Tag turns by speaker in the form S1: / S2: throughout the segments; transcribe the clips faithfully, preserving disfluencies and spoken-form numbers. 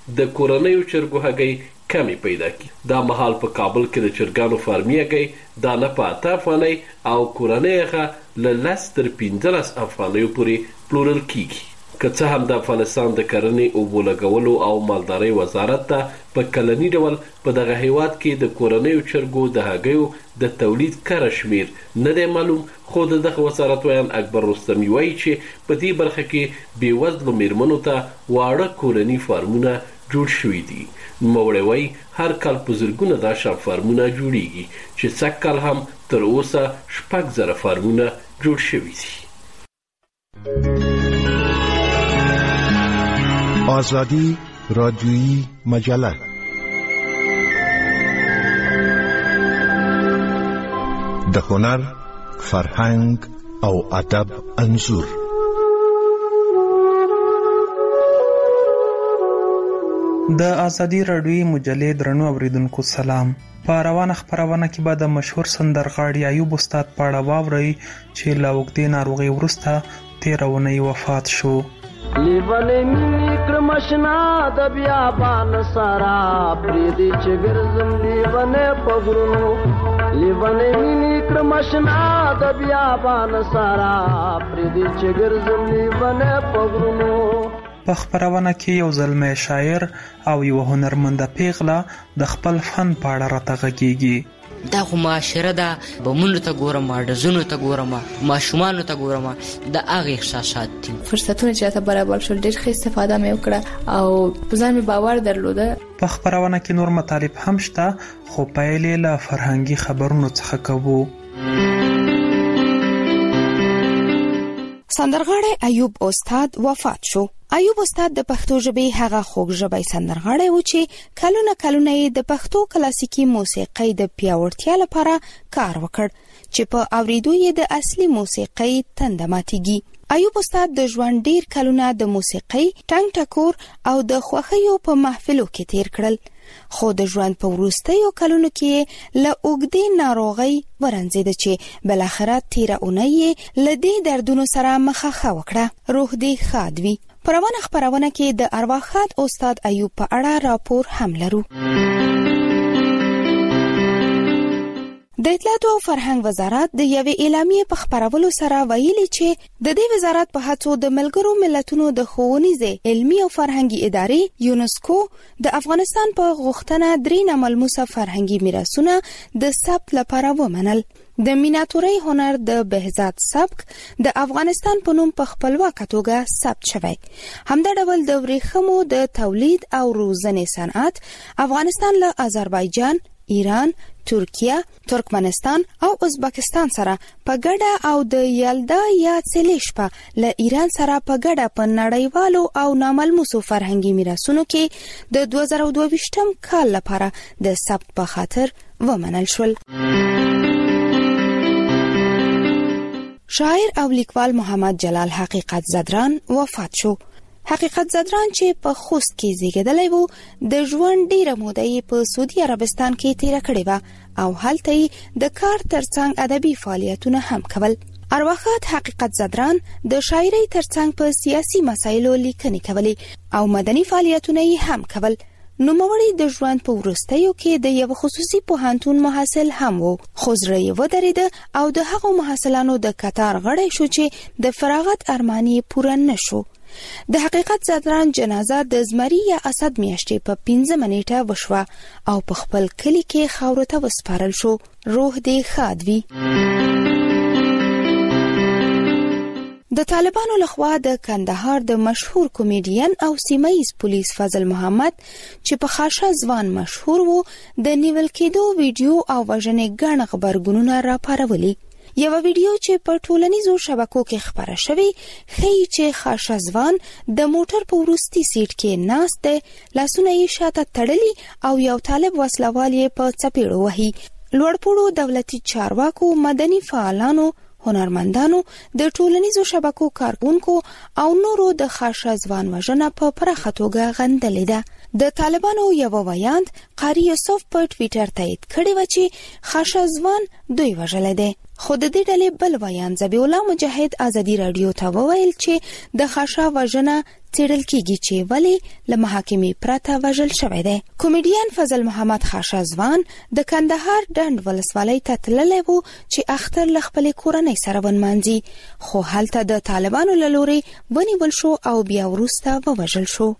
S1: د کورنیو چرګو هګۍ کمی پیدا کی. دا مهال په کابل کې د چرګانو فارمي هګۍ دانه په اته افغانۍ او کورنۍ هغه له لس تر پنځلس افغانیو پورې پلورل کیږي. که څه هم د افغانستان د کرنې، اوبو لګولو او مالدارۍ وزارت ته په کلني ډول په دغه هیواد کې د کورنیو چرګو د هګیو د تولید کره شمیر نه دی معلوم، خو د دغه وزارت ویان اکبر رستمي وایي چې په دې برخه کې بېوزلو میرمنو ته واړه کورني فارمونه جوړ شوي دي. نوموړی وایي هر کال په زرګونه دا شان فارمونه جوړیږي چې سږ کال هم تر اوسه شپږ زره فارمونه جوړ شوي دي.
S2: آزادی رادیویی مجله د هنر، فرهنګ او ادب انځور.
S3: د آزادی رادیویی مجلې درنو اوریدونکو سلام. په روانه خپرونه کې به د مشهور سندرغاړي ایوب استاد په اړه واورئ چې له اوږدې ناروغۍ وروسته تېره اونۍ وفات شو.
S4: لیونی مینی کرمشنا د بیابان سارا پریدی چې ګرځم لیونی په غرونو. لیونی مینی کرمشنا د بیابان سارا پریدی چې ګرځم لیونی په غرونو.
S3: په خپرونه کې یو زلمی شاعر او یو هنرمنده پیغله د خپل فن په اړه راته غږیږي.
S5: دا خو معاشره ده، بمونو ته ګورم، ډزونو ته ګورم، ماشومانو ته ګورم، د هغې احساسات دي.
S6: فرصتونه چې راته برابر شول ډېر ښه استفاده مې وکړه او په ځان مې باور درلوده.
S3: په خپرونه کې نور مطالب هم شته، خو پیل یې له فرهنګي خبرونو څخه کوو.
S7: سندرغاړی ایوب استاد وفات شو. ایوب استاد د پښتو ژبې هغه خوږ ژبی سندرغاړی و چې کلونه کلونه یې د پښتو کلاسیکي موسیقۍ د پیاوړتیا لپاره کار وکړ چې په اوریدو یې د اصلي موسیقۍ تنده ماتیږي. ایوب استاد د ژوند ډیر کلونه د موسیقۍ ټنګ ټکور او د خوښیو په محفلو کې تیر کړل، خو د ژوند په وروستیو کلونو کې له اوږدې ناروغۍ ورنځېده چې بالاخره تیره اونۍ یې له دې دردونو سره مخه وکړه. روح دې ښاد وي. په روانه خپرونه کې د ارواښاد استاد ایوب په اړه راپور هم لرو. د اطلاعاتو او فرهنګ وزارت د یوې اعلامیې په خپرولو سره ویلي چې د دې وزارت په هڅو د ملګرو ملتونو د ښوونیزې علمي او فرهنګي ادارې یونسکو د افغانستان په غوښتنه درې ناملموسه فرهنګي میراثونه د ثبت لپاره ومنل. د میناتورۍ هنر د بهزاد سبک د افغانستان په نوم په خپلواکه توګه ثبت شوی. همدا ډول د ورېښمو د تولید او روزنې صنعت افغانستان له آذربایجان، ایران، ترکیه، ترکمنستان او ازبکستان سره په ګډه او د یلدا یا څلیشپه له ایران سره په ګډه په نړیوالو او ناملموسو فرهنګي میراثونو کې د دوه زره دوه ویشتم کال لپاره د ثبت په خاطر ومنل شول. شاعر او لیکوال محمد جلال حقیقت زدران وفات شو. حقیقت زدران چې په خوست کې زیږیدلی وو، د ژوند ډیره موده یې په سعودي عربستان کې تیره کړې وه او هلته یې د کار ترڅنګ ادبي فعالیتونه هم کول. ارواښاد حقیقت زدران د شاعرۍ ترڅنګ په سیاسي مسایلو لیکنې کولې او مدني فعالیتونه یې هم کول. نوموړی د ژوند په وروستیو کې د یو خصوصي پوهنتون محصل هم وو، خو زړه یې ودرېده او د هغو محصلانو د کتار غړی شو چې د فراغت ارمان یې پوره نه شو. د حقیقت زدران جنازه د زمري یا اسد میاشتې په پنځمه نیټه وشوه او په خپل کلي کې خاورو ته وسپارل شو. روح دې ښاد وي. د طالبانو لخوا د کندهار د مشهور کمیډین او سیمه‌ییز پولیس فضل محمد چې په خاشه ځوان مشهور وو د نیول کېدو ویډیو او وژنې ګڼ غبرګونونه راپارولي. یوه ویډیو چې په ټولنیزو شبکو کې خپره شوې ښیي چې خاشه ځوان د موټر په وروستي سیټ کې ناست دی، لاسونه یې شاته تړلي او یو طالب وسلوال یې په څپېړو وهي. لوړپوړو دولتي چارواکو، مدني فعالانو، هنرمندانو، د ټولنیزو شبکو کارکونکو او نورو د خاشه ځوان وژنه په پراخه توګه غندلې ده. د طالبانو یو ویاند قاری یوسف په ټویټر تایید کړی و چې خاشه ځوان دوی وژلی دی، خو د دې ډلې بل ویاند ذبیح الله مجاهد ازادي راډیو ته وویل چې د خاشه وژنه څېړل کیږي چې ولې له محاکمې پرته وژل شوی دی. کمیډین فضل محمد خاشا ځوان د کندهار ډنډ ولسوالۍ ته تللی و چې اختر له خپلې کورنۍ سره ونمانځي، خو هلته د طالبانو له لورې ونیول شو او بیا وروسته ووژل شو.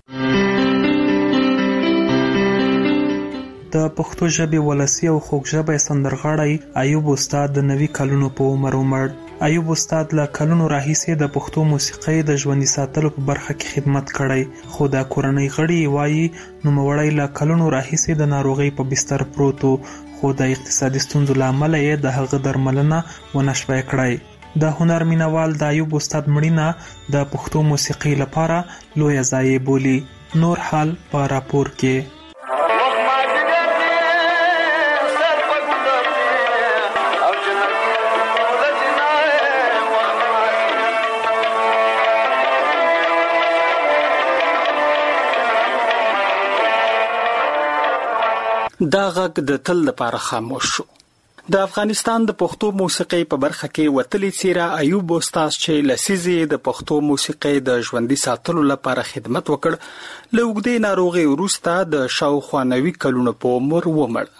S3: د پښتو ژبې ولسي او خوږژبی سندرغاړی ایوب استاد د نوي کلونو په عمر ومړ. ایوب استاد له کلونو راهیسې د پښتو موسیقۍ د ژوندي ساتلو په برخه کې خدمت کړی، خو د کورنۍ غړي وایي نوموړی له کلونو راهیسې د ناروغۍ په بستر پروت و، خو د اقتصادي ستونزو له امله یې د هغه درملنه ونه شوای کړی. د هنر مینوال د ایوب استاد مړینه د پښتو موسیقۍ لپاره لویه ضایعه بولي. نور حال په راپور کې.
S8: دا غږ د تل لپاره خاموش شو. د افغانستان د پښتو موسیقۍ په برخه کې وتلی څیره ایوب استاد چې لسیزې د پښتو موسیقۍ د ژوندي ساتلو لپاره خدمت وکړ، له اوږدې ناروغۍ وروسته د شاوخوا نوي کلونو په عمر ومړ.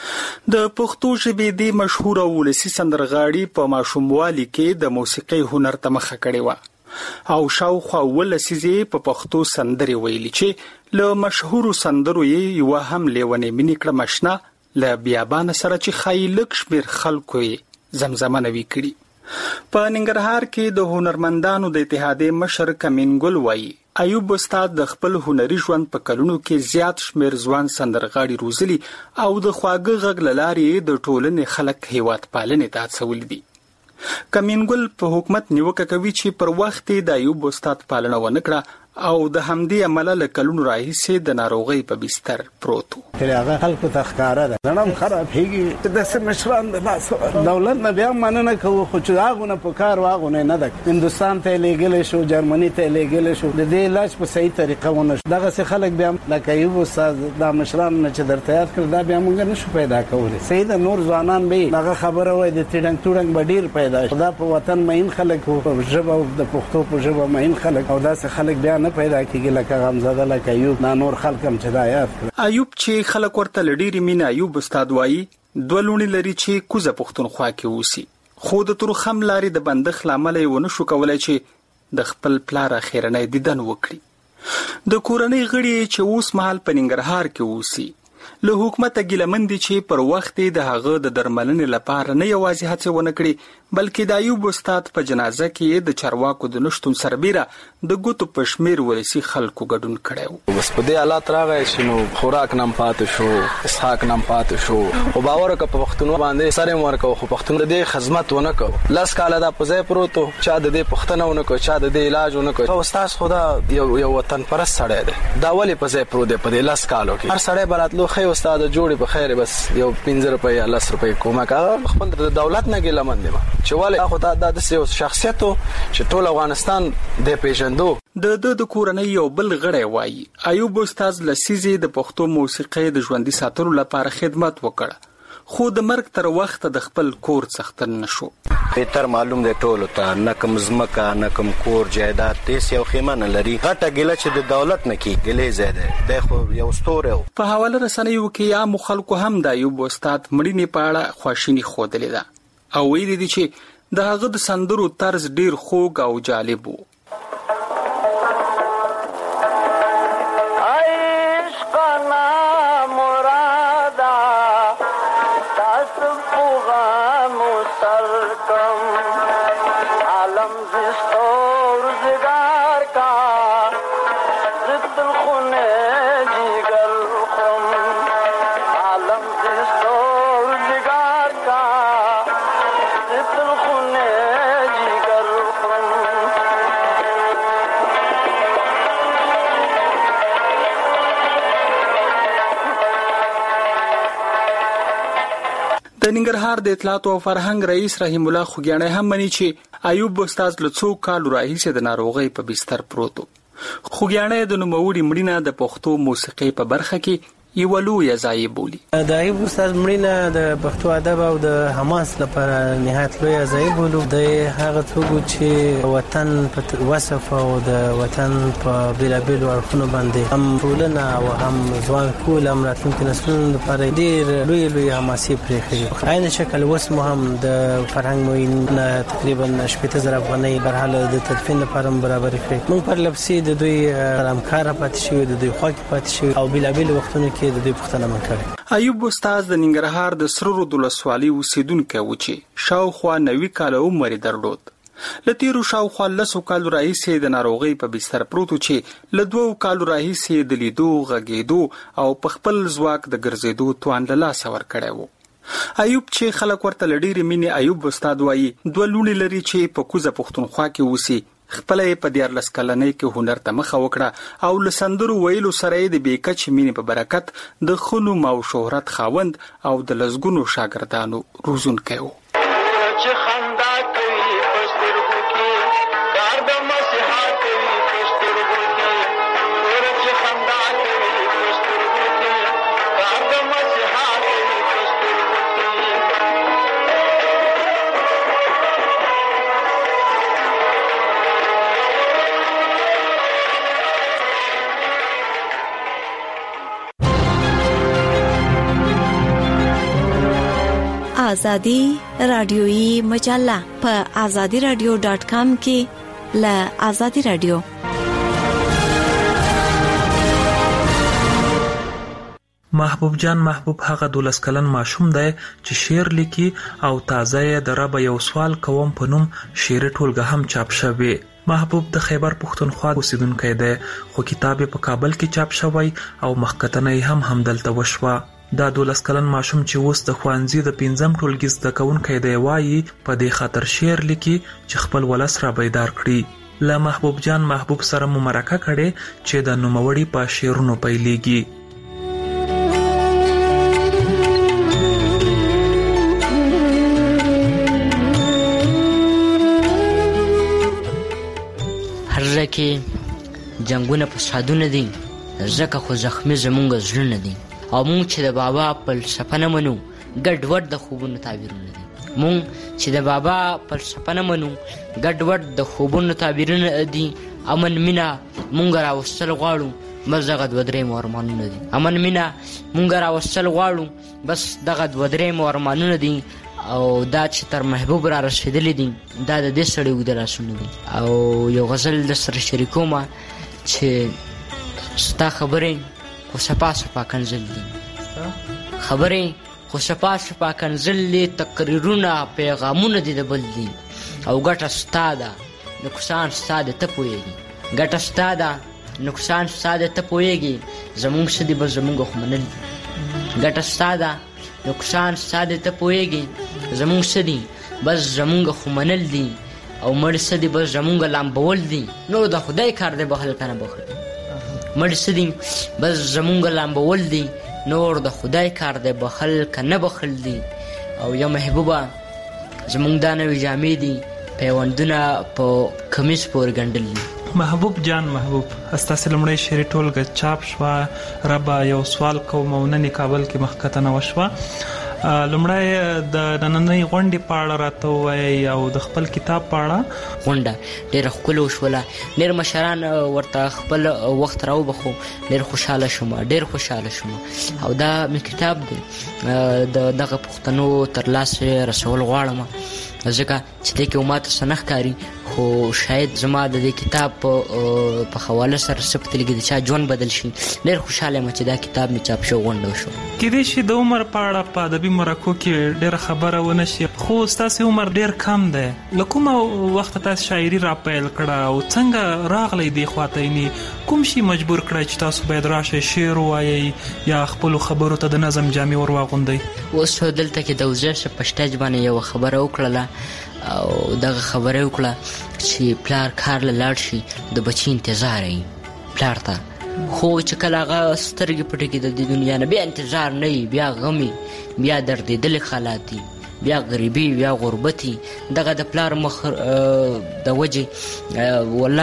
S8: د پښتو ژبې د مشهور ولسي سندرغاړي په ماشوموالي کې د موسیقۍ هنر ته مخه کړې وه او شاوخوا ولسیزې په پښتو سندرې ویلي چې له مشهورو سندرو یې یوه هم لیونې مینې کړه مشنه له بیابانه سره چې ښایي لږ شمېر خلکو یې زمزمه نوي کړي. په ننګرهار کې د هنرمندانو د اتحادیې مشر کمین ګل وایي ایوب استاد د خپل هنري ژوند په کلونو کې زیات شمېر ځوان سندرغاړي روزلي او د خواږه غږ له لارې د ټولنې خلک هیواد پالنې ته هڅولي دي. کمین ګل په حکومت نیوکه کوي چې پر وخت د ایوب استاد پالنه ونه کړه او د همدې عمله له کلونو راهیسې د ناروغۍ په بستر پروت و.
S9: هغه خلکو ته ښکاره ده زړه م خرابېږي، داسې مشران د لاس دولت نه بیا مننه کوو، خو چې هغونه په کار و هغونه نه ده. هندوستان ته یې لېږلی شو، جرمني ته یې لېږلی شو، د دې علاج په صحیح طریقه ونه شو. دغسې خلک بیا لکه ایوب استاد دا مشران نه چې درته یاد کړل دا بیا موږ نه شو پیدا کولی. صحیح ده نور ځوانان به یې هغه خبره وایي د تیډنګ توډنګ به ډېر پیدا شي. دا په وطن مین خلک وو، په ژبه د پښتو په ژبه مین خلک او داسې خلک بیا نه پیدا کېږي لکه غمزده لکه ایوب دا نور خلک هم چې دا یاد کړه.
S8: ایوب چې خلک ورته له ډېرې مینې ایوب استاد وایي دوه لوڼې لري چې کوزه پښتونخوا کې اوسي، خو د تورخم لارې د بندښت له امله یې ونه شو کولی چې د خپل پلار اخرنی دیدن وکړي. د کورنۍ غړي چې اوس مهال په ننګرهار کې اوسي له حکومته ګیلمن دي چې پر وخت د هغه د درملنې لپاره نه یوازې هڅې ونه کړي بلکې د ایوب استاد په جنازه کې د چارواکو د نشتون سربیره د ګوتو په شمېر ولسي خلکو ګډون کړی و.
S10: بس په دې حالات راغی چې نو خوراک نم پاتې شو، اسحاق نم پاتې شو، خو باور وکړه په پښتونو باندې سر یې ورکړو، خو پښتون د دې خدمت ونه کړو. لس کاله دا په ځای پروت و، چا د دې پوښتنه ونه کړو، چا د دې علاج ونه کړو. استاد خو دا یو یو وطن پرست سړی دی، دا ولې په ځای پروت دی په دې لس کالو کې. هر سړی به راتلو ښه استاد جوړې په خیر بس یو پنځه روپۍ یا لس روپۍ کومک هغه خپل د دولت نه ګیلمن دی چې ولې خو دا داسې یو شخصیت و چې ټول افغانستان دی پیژندو.
S8: د د د کورنۍ یو بل غړی وایي ایوب استاد لسیزې د پښتو موسیقۍ د ژوندي ساتلو لپاره خدمت وکړه، خو د مرګ تر وخته د خپل کور څښتن نه شو.
S11: بهتر معلوم دی ټولو ته نه کوم ځمکه نه کوم کور جایداد هېڅ یو خیمه نه لري. غټه ګیله چې د دولت نه کېږي ګیلې ځای دی، دی خو یو ستوری و.
S8: په حواله رسنیو کې عامو خلکو هم د ایوب استاد مړینې په اړه خواشیني ښودلې ده او ویلي دي چې د هغه د سندرو طرز ډیر خوږ او جالب و. د ننګرهار د اطلاعات او فرهنګ رئیس رحیم الله خوګیاڼی هم مني چې ایوب استاد له څو کالو راهیسې د ناروغۍ په بستر پروت و. خوګیاڼی د نوموړي مړینه د پښتو موسیقۍ په برخه کې یو لوی ځای بولي.
S12: د ایوب استاد مړینه د پښتو ادب او د حماس لپاره نهایت لوی ځای بولو. د هغه څوک چې وطن په وصف او د وطن په بیلابیلو اړخونو باندې هم ټولنه او هم ځوان کول هم راتلونکي نسلونو لپاره ډېر لوی لوی حماسي پرېښي. عین شکل اوس مو هم د فرهنګ معین تقریبا شپېته زره افغانۍ برحاله د تدفین لپاره برابر کړي. موږ پر لپسې د دوی همکاره پاتې شوي، د دوی خوا کې پاتې شوي او بیلابیلو وختونو کې د دوی پوښتنه مو کړې.
S8: ایوب استاد د ننګرهار د سرو رود ولسوالۍ اوسېدونکی و چې شاوخوا نوي کاله عمر درلود. له تېرو شاوخوا لسو کالو راهیسې د ناروغۍ په بستر پروت و چې له دوو کالو راهیسې د لیدو، غږېدو او په خپل ځواک د ګرځېدو توان له لاسه ورکړی و. ایوب چې خلک ورته له ډېرې مینې ایوب استاد وایي، دوه لوڼې لري چې په کوزه پښتونخوا کې اوسي. خپله یې په دیارلس کلنۍ کې هنر ته مخه وکړه او له سندرو ویلو سره یې د بې کچې مینې په برکت د ښه نوم او شهرت خاوند او د لسګونو شاګردانو روزونکی و.
S13: آزادی رادیویی مجله په آزادی رادیو ډاټ کام کې له آزادی رادیو.
S3: محبوب جان محبوب هغه دولس کلن ماشوم دی چې شعر لیکي او تازه یې د ربه یو سوال کوم په نوم شعري ټولګه هم چاپ شوی. محبوب د خیبر پښتونخوا اوسیدونکی دی خو کتاب یې په کابل کې چاپ شوی او مخکتنه یې هم همدلته وشوه. دا دولس کلن ماشوم چې اوس د ښوونځي د پنځم ټولګي زده کوونکی دی وایي په دې خاطر شعر لیکي چې خپل ولس را بیدار کړي. له محبوب جان محبوب سره مو مرکه کړې چې د نوموړي په شعرونو پیلېږي.
S5: هر ځای کې جنګونه فسادونه دي، ځکه خو زخمي زمونږ زړونه دي او مونږ چې د بابا فلسفه نه منو ګډوډ د خوبونو تعبیرونه دي. مونږ چې د بابا فلسفه نه منو ګډوډ د خوبونو تعبیرونه دي. امن مینا مونږ راوستل غواړو بس دغه دوه درې مو ارمانونه دي. امن مینا مونږ راوستل غواړو بس دغه دوه درې مو ارمانونه دي. او دا چې تر محبوب را رسېدلی دي دا د دې سړي اوږده لاسونه دي. او یو غزل د سره شریکومه چې ستا خبرې خو سپا سپا کنزل دي، خبرې خو سپا سپا کنزل دي، تقریرونه پیغامونه دي د بل دي. او ګټه ستا ده نقصان ستا ده ته پوهېږي، ګټه ستا ده نقصان ستا ده ته پوهېږي. زمونږ څه دي بس زمونږ خو منل دي. ګټه ستا ده نقصان ستا ده ته پوهېږي. زمونږ څه دي بس زمونږ خو منل دي او مړ څه دي بس زمونږ لامبول دي. نو د خدای کار دی بخل که نه بخل. مړ څه دي بس زمونږ لامبول دي، نور د خدای کار دی بخل که نه بخل دي. او یا محبوبه زمونږ دا نوې جامې دي پیوندونه په کمیس پورې ګنډل دي.
S3: محبوب جان محبوب ستاسې لومړی شعري ټولګه چاپ شوه، ربه یو سوال کوم او نن کابل کې مخکتنه وشوه. لومړی د نننۍ غونډې په اړه راته ووایئ او د خپل کتاب په اړه.
S5: غونډه ډېره ښکلې وشوله، ډېر مشران ورته خپل وخت راوبخو، ډېر خوشحاله شوم ډېر خوشحاله شوم. او دا مې کتاب دی د دغه پښتنو تر لاسه رسول غواړم ځکه چې دې کې ماته څه نه ښکاري، خو شاید زما د دې کتاب په حواله سره څه په تلګي د چا ژوند بدل شي. ډېر خوشحاله یم چې دا کتاب مې چاپ شو غونډه وشو.
S3: کېدای شي د عمر په اړه په ادبي مرکو کې ډېره خبره ونه شي، خو ستاسې عمر ډېر کم دی. له کومه وخته تاسو شاعري را پیل کړه او څنګه راغلی دې خواته؟ یعنې کوم شي مجبور کړی چې تاسو باید راشئ شعر ووایئ یا خپلو خبرو ته د نظم جامې ور واغوندئ؟
S5: اوس دلته کې د وزیر په سټیج باندې یوه خبره وکړله او دغه خبره وکړه چې پلار کار له لاړ شي د بچي انتظار یې پلار ته، خو چې کله هغه سترګې پټې کړي د دې دنیا نه بیا انتظار نه وي، بیا غم وي، بیا دردېدلې حالات دي، بیا غریبي، بیا غربتي. دغه د پلار مخ د وجې والله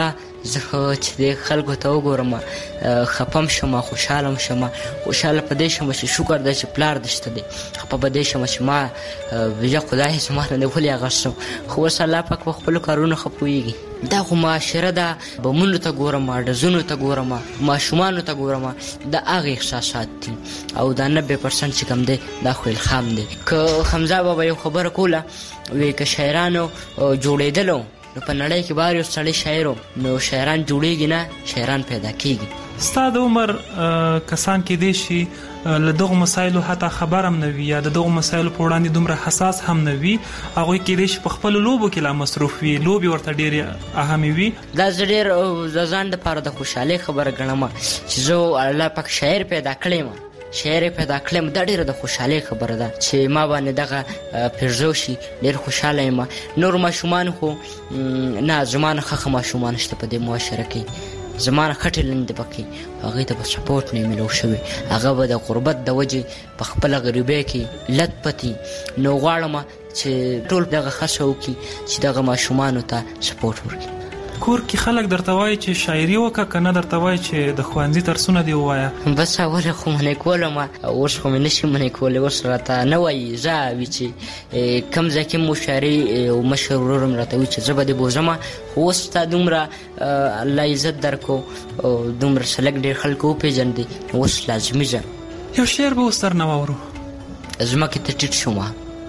S5: زه چې د خلکو ته وګورم خپم شم خوشحاله شم خوشحاله په دې شم چې شکر دی چې پلار دې شته دی خپه په دې شم چې ما بیا خدای زما نه دی ولې هغه شو خو اوس الله پاک په خپلو کارونو ښه پوهېږي دا خو معاشره ده بمونو ته ګورم ډزونو ته ګورم ماشومانو ته ګورم د هغې احساسات دي او دا نبې پرسنټ چې کوم دی دا خو الخام دی که حمزه بابا یو خبره کوله وی که شاعرانو جوړېدلو نو په نړۍ کې بار یو سړی شاعر نو شاعران جوړېږي نه شاعران پیدا کېږي
S3: ستا د عمر کسان کېدی شي له دغو مسایلو حتی خبر هم نه وي یا د دغو مسایلو په وړاندې دومره حساس هم نه وي هغوی کېدی شي په خپلو لوبو کې لا مصروف وي لوبې ورته ډېرې اهمې وي
S5: دا زه ډېر د ځان دپاره د خوشحالۍ خبره ګڼم چې زه الله پاک شاعر پیدا کړی یم شاعر پیدا کړم دا ډېره د خوشحالۍ خبره ده چې ما باندې دغه پیرزو شي ډېر خوشحاله یم نور ماشومان خو نه زما نه ښه ښه ماشومان شته په دې معاشره کې زما نه ښه ټیلنټ دی پکې هغوی ته به سپورټ نه میلو شوی هغه به د غربت د وجې په خپله غریبۍ کې لت پتي نو غواړم چې ټول دغه هڅه وکړي چې دغه ماشومانو ته سپورټ وکړي
S3: کور کې خلک درته وایي چې شاعري وکړه که نه درته وایي چې د ښوونځي درسونه دې ووایه
S5: بس اوله خو منې کولم اوس خو مې نشي منې کولی اوس راته نه وایي زه وي چې کوم ځای کې مو شاعري او مشر ورور م راته وایي چې زه به دې بوځم خو اوس ستا دومره الله عزت درکو او دومره سلک ډېر خلکو وپېژندې اوس لازمي ځه
S3: یو شعر به اوس درنه واورو
S5: ځمکې ته ټیټ شومه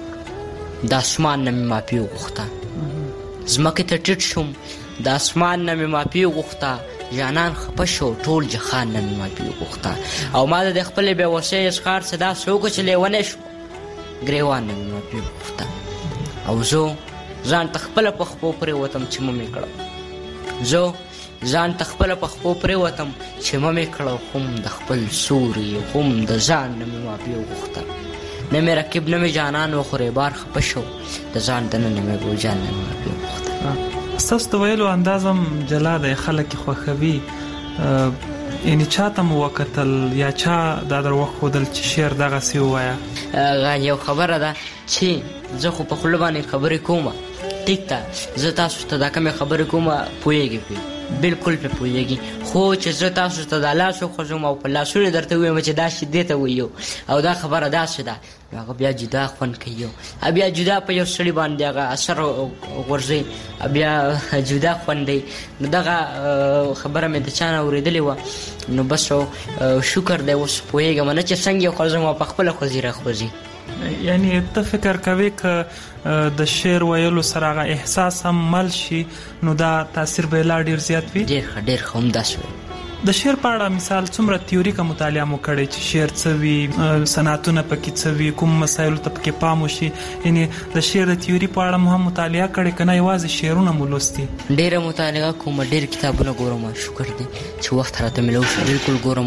S5: د اسمان نه مې مافي وغوښته ځمکې ته ټیټ شوم د اسمان نه مې مافي وغوښته جانان خفه شو ټول جهان نه مې مافي وغوښته او ما د خپلې بېوسۍ اظهار څه داسې وکړو چې لیونی شو ګریوان نه مې مافي وغوښته او زه ځان ته خپله په خپو پرېوتم چې مه مې کړه زه ځان ته خپله په خپو پرېوتم چې مه مې کړه هم د خپل سوري هم د ځان نه مې مافي وغوښته نه مې رقیب نه مې جانان وخورې بار خفه شو د ځان دننه مې ګلجان نه مې مافي وغوښته
S3: ستاسو د ویلو اندازم جلا دی خلک یې خوښوي یعنې چا ته مو وکتل یا چا دا در وښودل چې شعر دغسې ووایه
S5: یو خبره ده چې زه خو په خوله باندې خبرې کوم ټیک ده زه تاسو ته دا کومې خبرې کوم پوهېږي پرې بلکل پرې پوهېږي خو چې زه تاسو ته دا لاس وخوځوم او په لاسونو درته ووایم چې دا شي دې ته وایو او دا خبره داسې ده نو هغه بیا جدا خوند کوي بیا جدا په یو سړي باندې هغه اثر غورځوي بیا جدا خوند دی نو دغه خبره مې د چا نه اورېدلې وه نو بس شکر دی اوس پوهېږم نه چې څنګه یې خوځوم او په خپله خوځي راخوځي
S3: یعنی ته فکر کوې که د شعر ویلو سره هغه احساس هم مل شي نو دا تاثیر به یې لا ډېر زیات وي
S5: ډېر ښه ډېر ښه همداسې وي
S3: د شعر په اړه مثال څومره تیوریکه مطالعه مو کړی چې شعر څه وي صنعتونه پکې څه وي کوم مسایلو ته پکې پام وشي یعنې د شعر د تیوري په اړه مو هم مطالعه کړې که نه یوازې شعرونه مو لوستي
S5: ډېره مطالعه کوم ډېر کتابونه ګورم شکر دی چې وخت راته میلو شو بلکل ګورم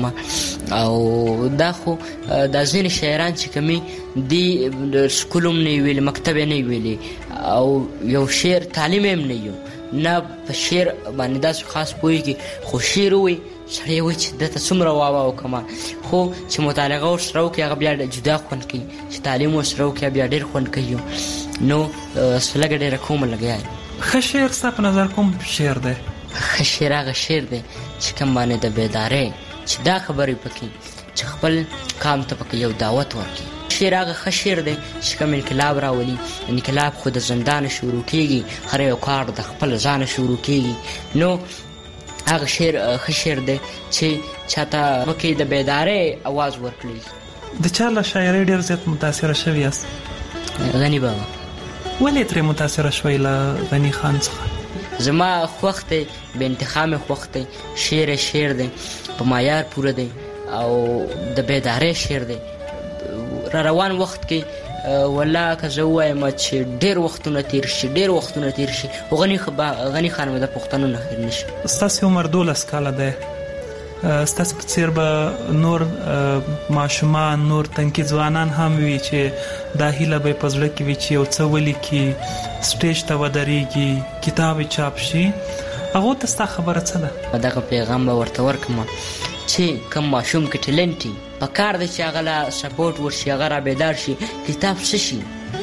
S5: او دا خو دا ځینې شاعران چې کومي دي سکول هم نه یې ویلي مکتب یې نه یې ویلي او یو شعر تعلیم هم نه یو نه په شعر باندې داسې خاص پوهېږي خو شعر ووایي سړی وایي چې دته څومره واوا وکړمه خو چې مطالعه ورسره وکړي هغه بیا جدا خوند کوي چې تعلیم ورسره وکړي بیا ډېر خوند کوي نو لږه ډېره کومه لګیا یم
S3: ښه شعر ستا په نظر کوم شعر دی
S5: ښه شعر هغه شعر دی چې کوم باندې د بیدارۍ چې دا خبرې پکې چې خپل قام ته پکې یو دعوت ورکړي شعر هغه ښه شعر دی چې کوم انقلاب راولي انقلاب خو د زندانه شروع کېږي هر یو کار د خپل ځانه شروع کېږي نو هغه شعر ښه شعر دی چې چاته پکې د بیدارۍ اواز ورکړي
S3: د چا له شاعرۍ ډېر زیات متاثره شوي یاست
S5: غني بابا
S3: ولې ترې متاثره شوئ له غني خان څخه
S5: زما خوښ دی بې انتخاب مې خوښ دی شعر یې شعر دی په معیار پوره دی او د بیدارۍ شعر دی را روان وخت کې والله که زه ووایم چې ډېر وختونه تیر شي ډېر وختونه تیر شي غني غني خان مې د پښتنو نه هېر نه شي
S3: ستاسې عمر دولس کاله دی ستاسې په څېر به نور ماشومان نور تنکي ځوانان هم وي چې دا هیله به یې په زړه کې وي چې یو څه ولیکي سټیج ته ودرېږي کتاب یې چاپ شي هغو ته ستا خبره څه ده
S5: دغه پیغام به ورته ورکړم چې کوم ماشوم کې ټیلنټ وي په کار دی چې هغه له سپورټ ورشي هغه را بیدار شي کتاب څه شي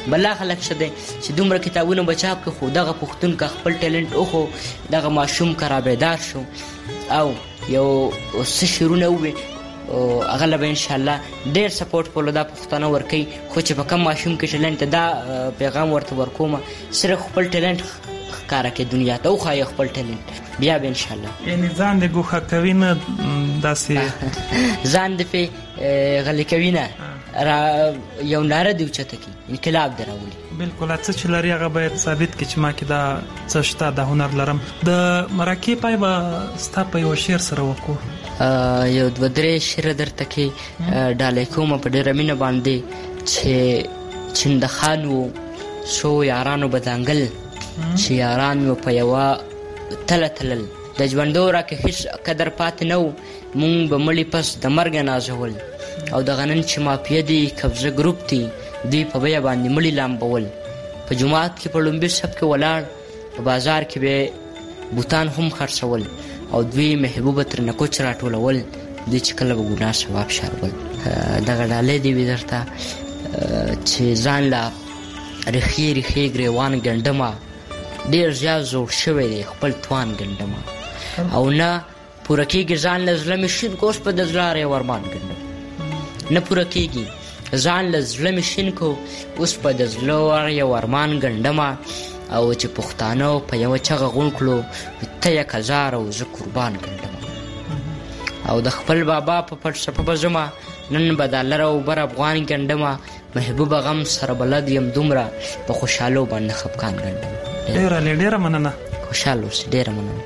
S5: بلا خلک شه دی چې دومره کتابونه به چاپ کړي خو دغه پښتون که خپل ټیلنټ وښو دغه ماشوم که رابیدار شو او یو څه شعرونه ووي هغه له به انشاءالله ډېر سپورټ پولو دا پښتانه ورکوي خو چې په کم ماشوم کې ټیلنټ دا پیغام ورته ورکوم صرف خپل ټیلنټ ښکاره کړي دنیا ته وښایي خپل ټیلنټ بیا به انشاءالله
S3: یعنې ځان دې ګوښه کوي نه داسې
S5: ځان دې پې غلي کوي نه را یو ناره دې اوچته کړي انقلاب دې راولي
S3: بلکل څه چې لري هغه باید ثابت کړي چې ما کې دا څه شته دا هنر لرم د مرکې پای به ستا په یو شعر سره وکړو
S5: یو دوه درې شعره درته کې ډالۍ کومه په ډېره مینه باندې چې چندخان و څو یارانو به ځانګل چې یاران مې په یوه تله تلل د ژوندو راکې هېڅ قدر پاتې نه و مونږ به مړي پس د مرګه نازول او دغه نن چې مافیه دي قبضه ګروپ دي دوی په بیه باندې مړي لامبول په جومات کې په لومبي صف کې ولاړ په بازار کې به بوتان هم خرڅول او دوی محبوبه ترنه کوچ راټولول دوی چې کله به ګناه ثواب شارول دغه ډالۍ دې وي درته چې ځان له ریښې ریښې ګریوان ګنډمه ډېر زیات زوړ شوی دی خپل توان ګنډمه او نه پوره کېږي ځان له زړه مې شین کو اوس په د زړه یو ارمان ګنډم نه پوره کېږي ځان له زړه مې شین کو اوس په د زړه یو ارمان ګنډمه او چې پښتانه په یوه چغه غونډ کړو ته یک هزار او زه قربان ګنډمه او د خپل بابا په فلسفه به ځمه نن به د لر او بر افغان ګنډمه محبوبه غم سره بلد یم دومره په خوشحالو باندې خفقان ګنډمه
S3: ډېره لې ډېره مننه
S5: خوشحال اوسې ډېره مننه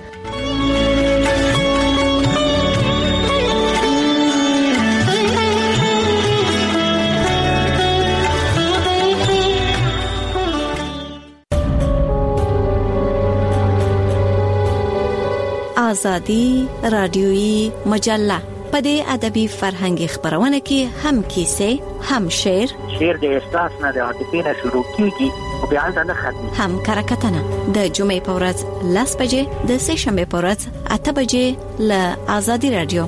S13: آزادی رادیویی مجله په دې ادبي فرهنګي خبرونه کې هم کیسې هم شعر
S14: شعر د احساس نه د عاطفې نه شروع کیږي او بیا نه ختمي
S13: هم کرکټنه د جمعې په ورځ لاس بجې د سه شنبه په ورځ اته بجې له آزادی رادیو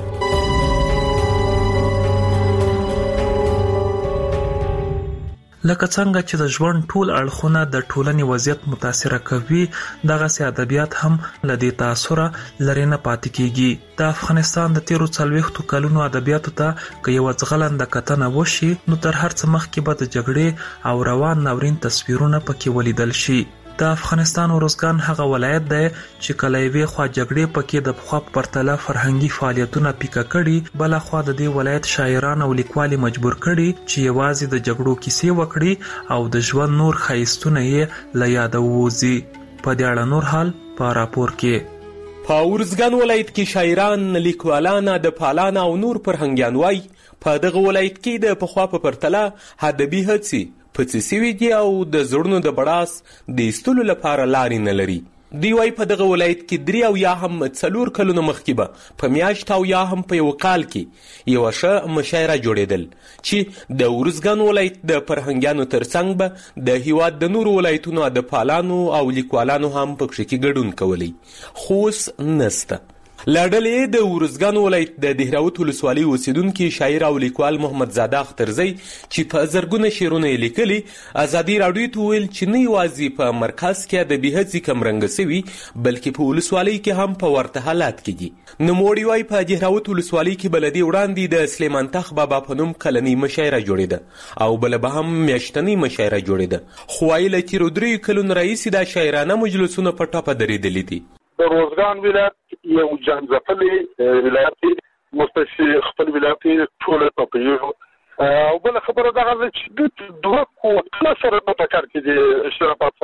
S3: لکه څنګه چې د ژوند ټول اړخونه د ټولنې وضعیت متاثره کوي دغسې ادبیات هم له دې تاثره لرې نه پاتې کیږي د افغانستان د تیرو څلوېښتو کلونو ادبیاتو ته که یوه ځغلنده کتنه وشي نو تر هر څه مخکې به د جګړې او روان ناورین تصویرونه پکې ولیدل شي د افغانستان ارزګان هغه ولایت دی چې کله یوې خوا جګړې پکې د پخوا په پرتله فرهنګي فعالیتونه پیکه کړي بله خوا د دې ولایت شاعران او لیکوال مجبور کړي چې یوازې د جګړو کیسې وکړي او د ژوند نور ښایستونه یې له یاده ووځي په دې اړه نور حال په راپور کې
S15: په ارزګان ولایت کې شاعران لیکوالان د پالان او نور فرهنګیان وایي په دغه ولایت کې د پخوا په پرتله ادبي هڅې پڅې سوي دي او د زړونو د بړاس د ایستلو لپاره لارې نه لري دوی وایي په دغه ولایت کې درې او یا هم څلور کلونه مخکې به په میاشت او یا هم په یو کال کې یوه ښه مشاعره جوړېدل چې د ارزګان ولایت د فرهنګیانو ترڅنګ به د هیواد د نورو ولایتونو ادبپالانو او لیکوالانو هم پکښې کې ګډون کولی خو اوس نسته له ډلې د ارزګان ولایت د دهراوت ولسوالۍ اوسیدونکي شاعر او لیکوال محمد زاده اخترزی چې په زرګونه شعرونه یې لیکلي ازادي راډیو ته وویل چې نه یوازې په مرکز کې ادبي هڅې کمرنګه سوي بلکې په ولسوالۍ کې هم په ورته حالات کې دي نوموړي وایي په دهراوت ولسوالۍ کې بله دې وړاندې د سلیمان تخ بابا په نوم کلنۍ مشاعره جوړېده او بله به هم میاشتنۍ مشاعره جوړېده خو وایي له تېرو دریو کلونو راهیسې دا شاعرانه مجلسونه په ټپه درېدلي دي
S16: د روزګان ولایت یو جنځپلې ولایت دی مستشي خپل ولایت ټول په او بل خبره دغه چې د دوه کوټه سره په ټکر کې دي شرافت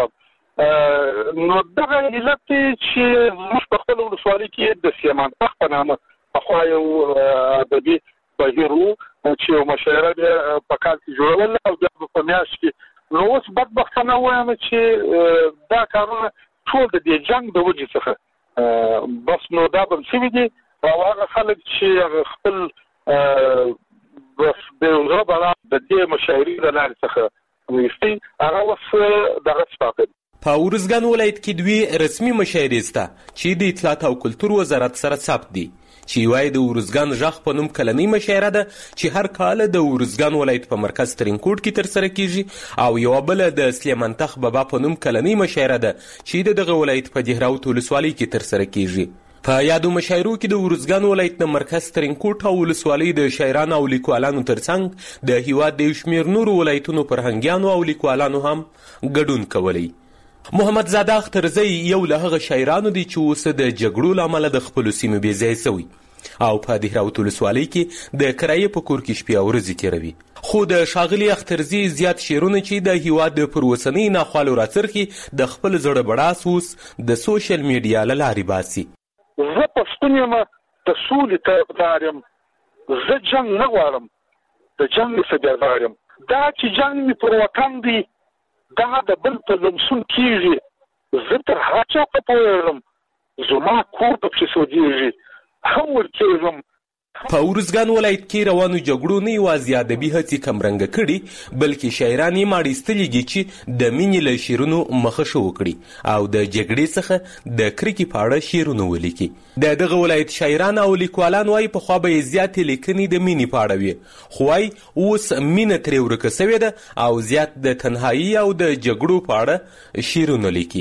S16: صاحب نو دغه علت چې موږ په خپل ولسوالۍ کې د سلیمان تخ په نامه پخوا یو ادبي بهیر و چې یو مشاعره په کال کې جوړول او بیا په میاشت کې نو اوس بدبختانه وایم چې دا کارونه ټول د دې جنګ د وجې څخه بس نو دا بم شوي دي او هغه خلک چې خپل بس د یو بلا د دې مشاعرې د لارې څخه ویستي هغه اوس دغه سپاقل
S15: په ارزګان ولایت کې دوی رسمي مشاعرې سته چې د اطلاعات او کلتور وزارت سره ثبت دي چې یوه یې د ارزګان غږ په نوم کلنۍ مشاعره ده چې هر کال د ارزګان ولایت په مرکز ترینکوټ کې ترسره کیږي، او یوه بله د سلیمان تخ بابا په نوم کلنۍ مشاعره ده چې د دغه ولایت په دهراوت ولسوالۍ کې ترسره کیږي. په یادو مشاعرو کې د ارزګان ولایت د مرکز ترینکوټ او ولسوالۍ د شاعرانو او لیکوالانو ترڅنګ د هیواد د یو شمېر نورو ولایتونو فرهنګیانو او لیکوالانو هم ګډون کولی. محمد زاده اخترزی یو له هغه شاعرانو دی چې اوس د جګړو له امله د خپلو سیمو بې ځایه سوی او په دهراوت ولسوالۍ کې د کرایې په کور کې شپې او ورځې تېروي. خو د ښاغلي اخترزي زیات شعرونه چې د هیواد د پر اوسنۍ ناخوالو راڅرخي د خپل زړه بړاس اوس د سوشل میډیا له لارې باسي.
S16: زه پښتون یم، د سولې طرفدار یم، زه جنګ نه غواړم، د جنګ څخه یم. دا چې جنګ مې پر وطن دی دا د بل په لمسون کېږي، زه تر هغه چا په پوهېږم زما کور پکې سوځېږي هم ورکېږم.
S15: په ارزګان ولایت کې روانو جګړو نه یوازې ادبي هڅې کمرنګه کړي بلکې شاعران یې ماړیستلي دي چې د مینې له شعرونو مخه ښه وکړي او د جګړې څخه د کرکې په اړه شعرونه ولیکي. د دغه ولایت شاعران او لیکوالان وایي پخوا به یې زیاتې لیکنې د مینې په اړه وي، خو وایي اوس مینه ترې ورکه سوې ده او زیات د تنهایي او د جګړو په اړه شعرونه لیکي.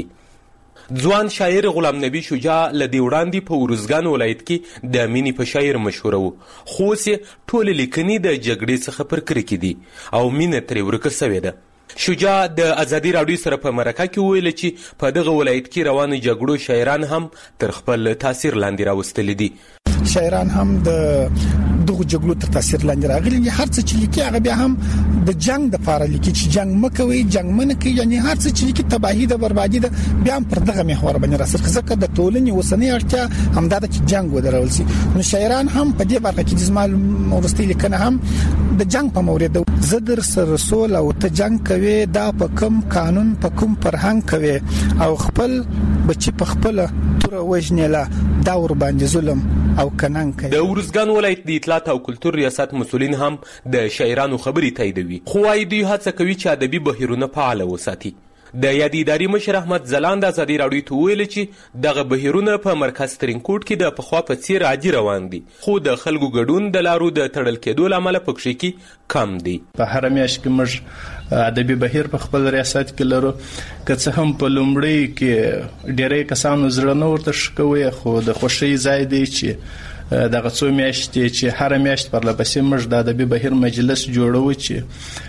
S15: ځوان شاعر غلام نبی شجاع له دې وړاندې په ارزګان ولایت کې د مینې په شاعر مشهوره و، خو اوس یې ټولې لیکنې د جګړې څخه پر کرکې دي او مینه ترې ورکه سوې ده. شجاع د ازادي راډیو سره په مرکه کې وویل چې په دغه ولایت کې روانو جګړو شاعران هم تر خپل تاثیر لاندې راوستلي دي.
S17: شاعران هم د دغه جګړو تر تاثیر لاندې راغلي دي. هر څه چې لیکي هغه بیا هم د جنگ د پاره لیکي چې جنگ مکوي، جنگ منکي، یعنی هر څه چې لیکي تباہي د بربادي ده بیا هم پر دغه محور باندې راځي. ځکه د ټولنې وسنۍ اړتیا هم دا چې جنگ ودرول شي. نو شاعران هم په دې برخه کې د زمال ورستي لیکنه هم د جنگ په مورید زه در سره رسول او ته جنگ کوي، دا په کوم قانون په کوم فرهنګ کوي او خپل بچي په خپل تور وژنیلا دا ور باندې ظلم او کنن کوي.
S15: د ارزګان ولایت د اطلاعات او کلتور ریاست مسولین هم د شاعرانو خبرې تاییدوي، خو وايي دوی هڅه کوي چې ادبي بهیرونه فعال وساتي. د یادې ادارې مشر احمد ځلاند ازادي راډیو ته وویل چې دغه بهیرونه په مرکز ترینکوټ کې د پخوا په څیر عادي روان دي، خو د خلکو ګډون د لارو د تړل کېدو له امله پکښې کې کم دي.
S18: په هر میاشت کې موږ ادبي بهیر په خپل ریاست کې لرو، که څه هم په لومړی کې ډېری کسانو زړه نه ورته ښه کوي، خو د خوښۍ ځای دی چې دغه څو میاشتې چې هر میاشت پر لپسې موږ د ادبي بهیر مجلس جوړو چې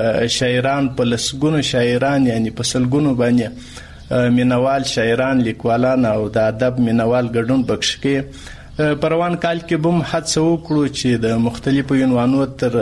S18: شاعران په لسګونو شاعران یعنی په سلګونو باندې مینوال شاعران، لیکوالان او د ادب مینوال ګډون پکښ کې په روان کال کې بم هڅه وکړو چې د مختلفو عنوانو تر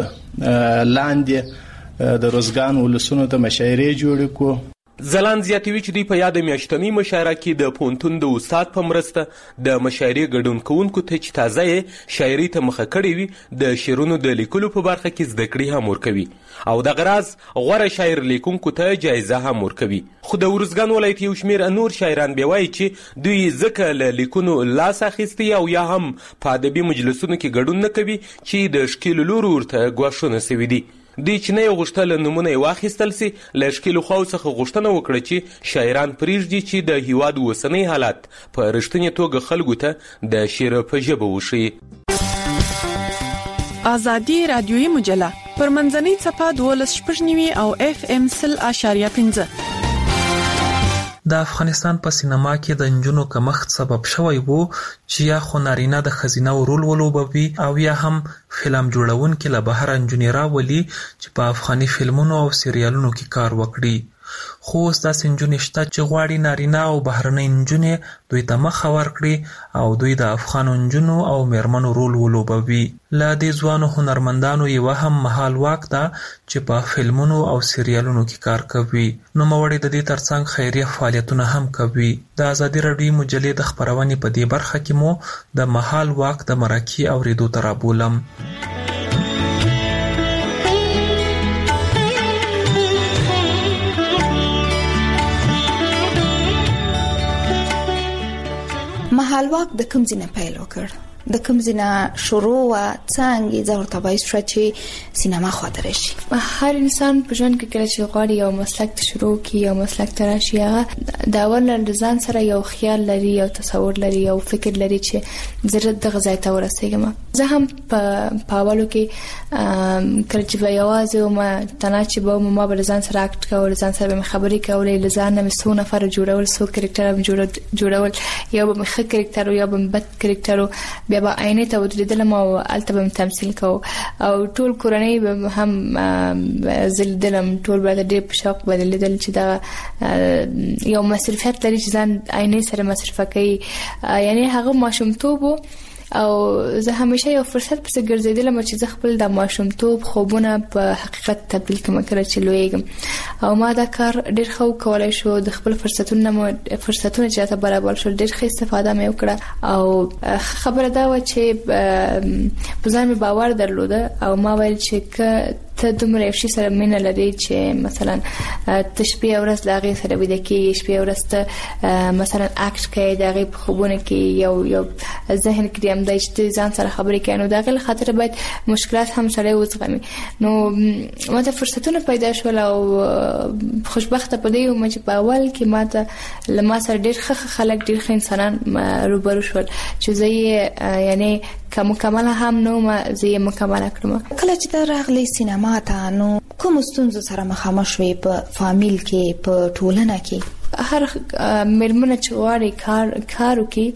S18: لاندې د روزګان ولسونو ته مشاعرې جوړې کړو.
S15: ځلاند زیاتوي چې دوی په یاد میاشتنۍ مشاعره کې د پوهنتون د استاد په مرسته د مشاعرې ګډون کوونکو ته چې تازه یې شاعرۍ ته مخه کړې وي د شعرونو د لیکلو په برخه کې زده کړې هم ورکوي او دغه راز غوره شاعر لیکونکو ته جایزه هم ورکوي. خو د ارزګان ولایت یو شمېر نور شاعران بیا وایي چې دوی ځکه له لیکونو لاس اخیستی او یا هم په ادبي مجلسونو کې ګډون نه کوي چې د ښکېلو لورو ورته ګواښونه سوي دي. دوی چې نه یې غوښتل نومونه یې واخیستل سي، له ښکېلو خواو څخه غوښتنه وکړه چې شاعران پرېږدي چې د هیواد اوسنی حالت په رښتینې توګه خلکو ته د شعر په ژبه وښیي.
S19: ازادي رادیویي مجله پر منځنۍ څپه دولس شپږ نوي او اف ام سل اشاریه پنځه.
S3: د افغانستان په سینما کې د نجونو کمښت سبب شوی وو چې یا خو نارینه د ښځینه رول ولوبوي او یا هم فلم جوړونکي له بهر نجونې راولي چې په افغاني فلمونو او سریالونو کې کار وکړي. خو اوس داسې نجونې شته چې غواړي نارینه او بهرنۍ نجونې دوی ته مخه ورکړي او دوی د افغانو نجونو او میرمنو رول ولوبوي. له دې ځوانو هنرمندانو یوه هم مهال واک ده چې په فلمونو او سریالونو کې کار کوي. نوموړی د دې ترڅنګ خیریه فعالیتونه هم کوي. د ازادي راډیو مجلې د خپرونې په دې برخه کې مو د مهال واک د مرکې اورېدو ته رابولم.
S7: مهال واک د کوم ځای نه پیل وکړ؟ د کوم ځنا شروع او څنګه زور تبعیض شو چې سینما خاطر شي.
S6: هر انسان په ژوند کې کله چې غواړي یو مسلک ته شروع کړي او مسلک ته راشي هغه دا ول ځان سره یو خیال لري او تصور لري او فکر لري چې زه د غځای ته ورسېږم. زه هم په پاولو کې کله چې یوازې او ما تناچ به ما به ځان سره اکټ کول ځان سره به خبرې کولې لزان نه مسو نفر جوړول سو کریکټر جوړول یا به مخ کریکټر یا به بد کریکټر بیا به عینه ته ودرېدل ما او الته تمثيل کو او ټول کورنۍ به هم زلدلم ټول به د په شوق بدلیدل چې دا یو مصرفیت لري چې ځان عینه سره مصرفه کوي. یعنی هغه ماشومتوب او زه همیشه یو فرصت پس ګرځیدلم چې زه خپل د ماشومتوب خوبونه په حقیقت تبدیل کړم کړ چې لویږم او ما دا کار ډیر خو کولای شو. د خپل فرصتونو فرصتونو چې تاسو برابر شو ډیر ښه استفاده مې وکړه او خبره دا و چې په ځان مې باور درلوده او ما ویل چې ک ته دومره شي سره مینه لري چې مثلا تشبيه ورځ لاغي سره وې د کې شپه ورځ ته مثلا اکټ کوي د غي خوبونه کې یو یو ذهن کې هم د ځان سره خبرې کوي نو دا غل خاطر باید مشکلات هم سره وځغمي. نو ماته فرصتونه پیدا شول او خوشبخته پدې او چې په اول کې ماته لما سره ډېر ښه خلک ډېر ښه انسانان روبرو شول چې زه یعنی کوم کمال هم نو ما زه مکمل کړم.
S7: کله چې راغلی سینما ته نو کوم ستونزو سره مخامخ شوې په فامیل کې په ټولنه کې؟
S6: هر مرمنه چې غواړي کار کارو کې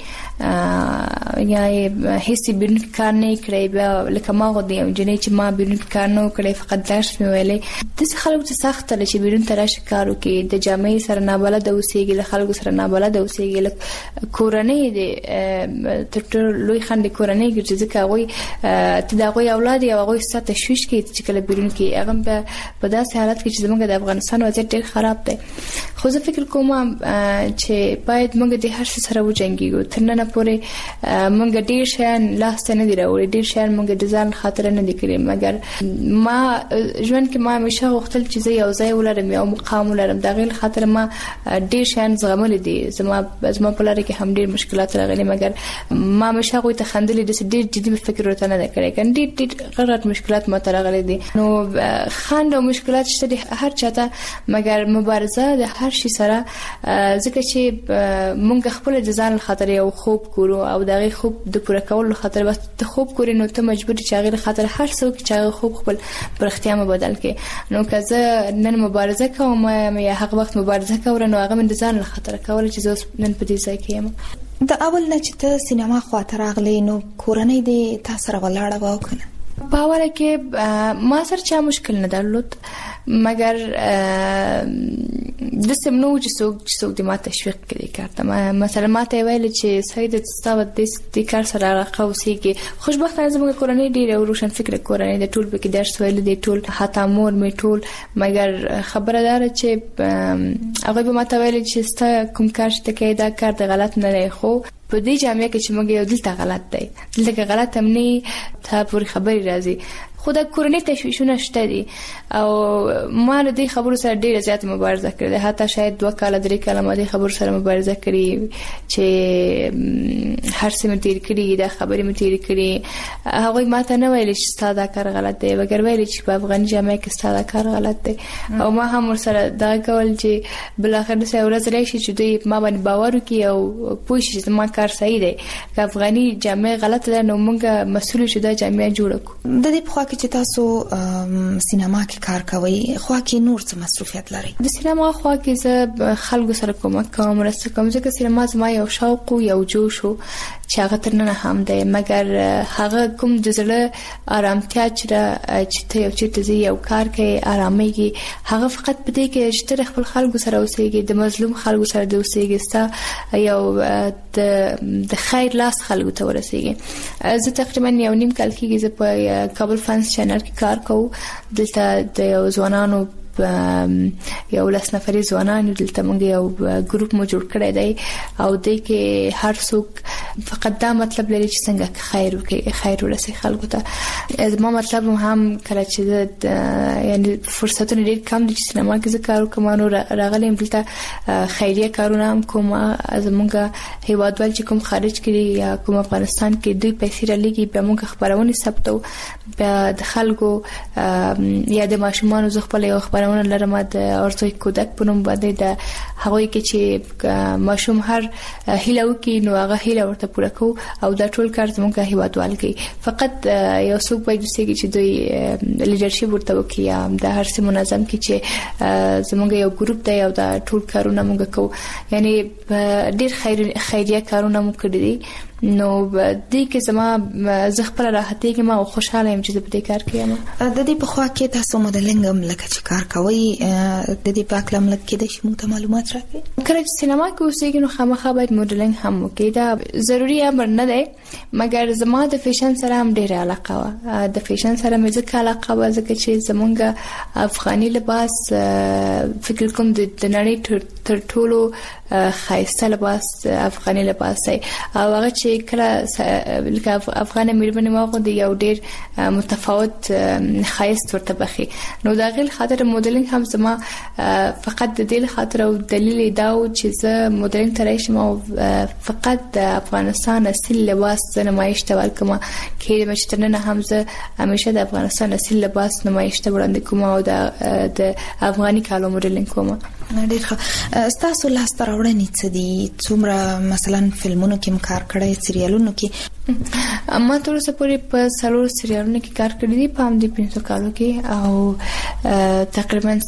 S6: یا هیڅ بیرون کار نه کوي بیا لکه ما غوډه یم جنې چې ما بیرون کار نه کوي فقط درس مې ویلې د خلکو ته سخت لري چې بیرون ترش کارو کې د جامعې سره نه بلد اوسېږي له خلکو سره نه بلد اوسېږي له کورنۍ د تر لوی خند کورنۍ کې چې ځکه غوي ته دا غوي اولاد یا غوي ستاسو تشويش کې چې کله بیرون کې هغه په داسې حالت کې چې زموږ د افغانستان وضعیت ډېر خراب دی. خو زه فکر کوم چې باید موږ د هر څه سره وجنګیږو تر نن پورې موږ ډیر شان لاس نه دی راوړي ډیر شان موږ د ځان خاطر نه دی کړی مګر ما ژوند کې ما همیشه غوښتل چې زه یو ځای ولرم یو مقام ولرم د غیل خاطر ما ډیر شان زغمل دي زما زما په لاره کې هم ډیر مشکلات راغلي مګر ما همیشه غوښتل ته خندلې د ډیر جدي فکر ورته نه کړی کنه ډیر ډیر غلط مشکلات ما ته راغلي دي. نو خند او مشکلات شته هر چاته مګر مبارزه د هر شي سره ځکه چې مونږ خپل د ځان خاطر یو خوب کورو او دغه خوب د پوره کولو خاطر بس ته خوب کورې نو ته مجبور چې هغه خاطر هر څوک چې خوب خپل پر اختیار بدل کې. نو که زه نن مبارزه کوم یا هغه وخت مبارزه کوم نو هغه من د ځان خاطر کول چې زه نن په دې ځای کې یم.
S7: د اول نه چې ته سینما خاطر راغلی نو کورنۍ دې تاسو سره ولاړه و کنه
S6: باور کې ما سره چا مشکل نه درلود مګر د سمنو چې څوک چې څوک د ما تشویق کړي کارته مثلا ما ته ویل چې سید ستاسو د کار سره راغو سیږي خوشبختانه زموږ کورنۍ ډیره روشن فکر کورنۍ د ټول به کې درس ویل دي ټول حتی مور می ټول مګر خبره دار چې هغه به ما ته ویل چې ستا کوم کار شته کې دا کار د غلط نه دی خو په دې جامعه کې چې موږ یو دلته غلط دی دلته غلط هم نه ته پوری خبري راځي خو د کورنۍ تشویشونه شته دي او ما له دې خبرو سره ډیره زیات مبارزه کړې حتی شاید دوه کال درې کال ما دې خبرو سره مبارزه کړې چې هر څه مې تیر کړې دا خبرې مې تیر کړې هغه ما ته نه ویل چې ستا دا کار غلط دی وګر ویل چې په افغاني جامعه کې ستا دا کار غلط دی او ما هم ورسره دا کول چې بل اخر سره ورځ راشي چې دوی ما باندې باور وکړي او پوه شي چې ما کار صحیح دی که افغاني جامعه غلط ده نو موږ مسؤل شو دا جامعه جوړ کړو.
S7: د دې په چې تاسو سینما کې کار کوي خو کې نور څه مصروفیت لري؟
S6: د سینما خو کې زه خلکو سره کومک کوم مرسته کوم ځکه سینما زما یو شوق او یو جوش چې هغه تر نن هم دی مګر هغه کوم د زړه آرامتیا چې ته یو چې ته یو کار کوي آراميږي هغه فقط په دې کې چې ته خپل خلکو سره اوسېږي د مظلوم خلکو سره د اوسېږي ستا یو د خیر لاس خلکو ته ورسېږي. زه تقریبا یو نیم کال کې زه په کابل فانس چینل کې کار کوم دلته د ځوانانو یو لس نفري ځوانان دلته موږ یو ګروپ مو جوړ کړی دی او د کې هر څوک فقط دا مطلب لري چې څنګه خیر وکړي خیر ورسي خلکو ته. زما مطلب هم کله چې یعنی فرصتونه ډېر کم دي چې سینما کې زه کار وکم نو راغلم دلته خیریه کارونه هم کوم. زموږ هیوادوال چې کوم خارج کړي یا کوم افغانستان کې دوی پیسې را لګي به موږ خبرونه ثبتو به د خلکو یا د ماشومان زغ په یو خبرونه لرم د ارزوی کودک په نوم باندې د هغوی کې چې ماشوم هر هیله وکي نو هغه هیله ورته پوره کو او دا ټول کار زموږ هیوادوال کوي. فقط یو څوک باید چې دوی لیډرشپ ورته وکي یا د هر څه منظم کی چې زموږ یو ګروپ دی او دا ټول کارونه موږ کوو. یعنی ډیر خیر خیریه کارونه مو کړی دي نو د دې کې زما زه خپل راحتي کې ما خوشاله یم چې په دې کار کې یم.
S7: د دې په خوا کې تاسو مدلنګ هم لکه چې کار کوي د دې په اړه ملک کې د شمو معلومات راکړي.
S6: کله چې سینما کې اوسېږي نو خامخا باید مدلنګ هم وکړي. دا ضروري امر نه دی مګر زما د فیشن سره هم ډېر علاقه و. د فیشن سره مې ځکه علاقه و ځکه چې زمونږ افغاني لباس فکر کوم د نړۍ تر ټولو خایسته لباس افغاني لباس دی او هغه چې کله لکه افغان میرمنې ما د یو ډیر متفاوت خایست ورته بخي نو دا غل خاطر مدلینګ هم زما فقط د دې خاطر او دلیل دا و چې زه مدلینګ ترای شم او فقط د افغانستان اصلي لباس نمایش ته ورکوم کې مشترنه هم زه همیشه د افغانستان اصلي لباس نمایش ته وړاندې کوم او د افغاني کالو مدلینګ کوم.
S7: ډیر ښه. تاسو لاس ته راوړنې څه دي؟ څومره مثلا فلمونو کې کار کړی، سریالونو کې؟
S6: ما تر اوسه پورې په څلور سریالونو کې کار کړی دي په همدې پنځو کالو کې او تقریبا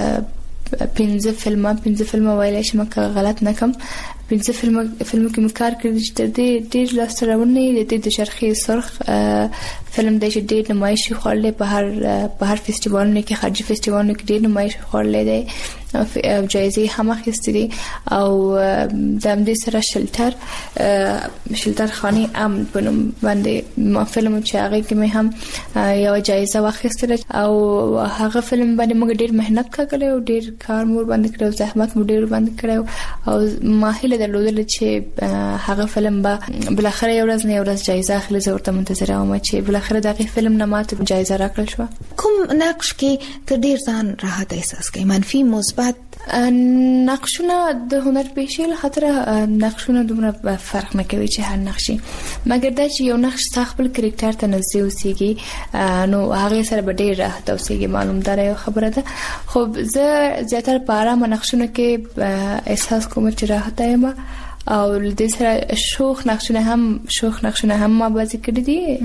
S6: پنځه فلمه پنځه فلمه ویلای شم که غلط نه کوم پنځه فلمه فلمو کې کار کړی چې تر دې ډیر لاس ته راوړنې د د شرخي سرخ فلم د چې ډیر نمایش خورلې په هر په هر فستیوالونو کې خارجي فستیوالونو کې ډیر نمایش خورلې دی جایزې هم اخیستې دي او د همدې سره شلټر شلټر خاني ام په نوم باندې ما فلم چې هغه کې مې هم یو جایزه واخیستله او هغه فلم باندې موږ ډیر مهنت کړو او ډیر کار مور باندې کړو زحمت مو ډیر باندې کړو او ما هیله درلودل چې هغه فلم به بل اخر یو ورځ نه یو ورځ جایزه اخلي. زه ورته منتظره وم چې بل اخر دغه فلم نه ماته جایزه راکړل شو.
S7: کوم نقش کې ته ډیر ځان راحت احساس کوي؟ منفي مثبت؟
S6: نقشونه د هنر پیشل خاطر نقشونه دومره فرق نه کوي چې هر نقشي مګر دا چې یو نقش خپل کریکټر ته نږدې اوسېږي نو هغه سره به ډیر راحت اوسېږي. معلوم ده یو خبره ده خو زه زیاتره په آرام نقشونه کې احساس کوم چې راحت یم او د سره شوخ نقشونه هم شوخ نقشونه هم ما بازی کړی